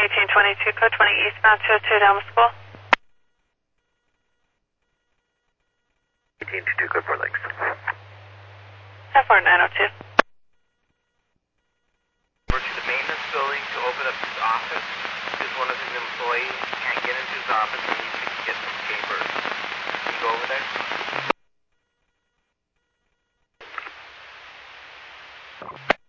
1822, code 20 eastbound 202 Dalmas School. 1822, code 4 links. Have 4902. Over to the maintenance building to open up his office because one of his employees can't get into his office and needs to get some papers. Can you go over there?